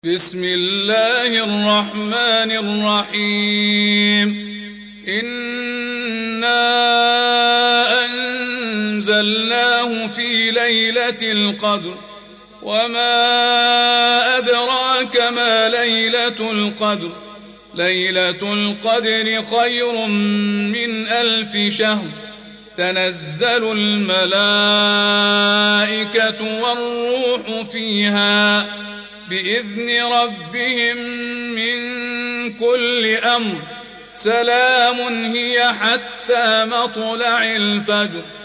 بسم الله الرحمن الرحيم إنا أنزلناه في ليلة القدر وما أدراك ما ليلة القدر ليلة القدر خير من 1000 شهر تنزل الملائكة والروح فيها بإذن ربهم من كل أمر سلام هي حتى مطلع الفجر